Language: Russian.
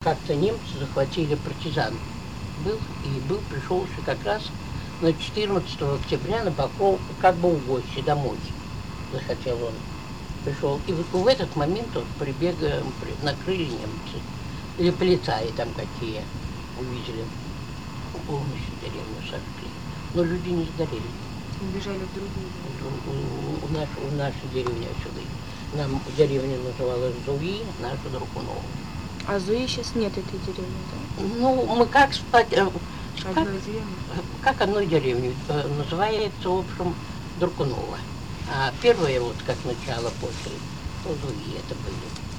как-то немцы захватили партизан. Пришел еще как раз на 14 октября на Покров, как бы в гости домой захотел он. Пришел. И вот в этот момент вот накрыли немцы. Или полицаи там какие увидели. Полностью деревню сожгли. Но люди не сгорели. Убежали в другую. В нашу деревню сюда. Нам деревня называлась Зуи, наша Друкунова. А Зуи сейчас нет этой деревни, да? Ну, мы как спать... Одной деревни? Как одной деревней. Называется, в общем, Друкунова. А первое, вот как начало после, то Зуи это были.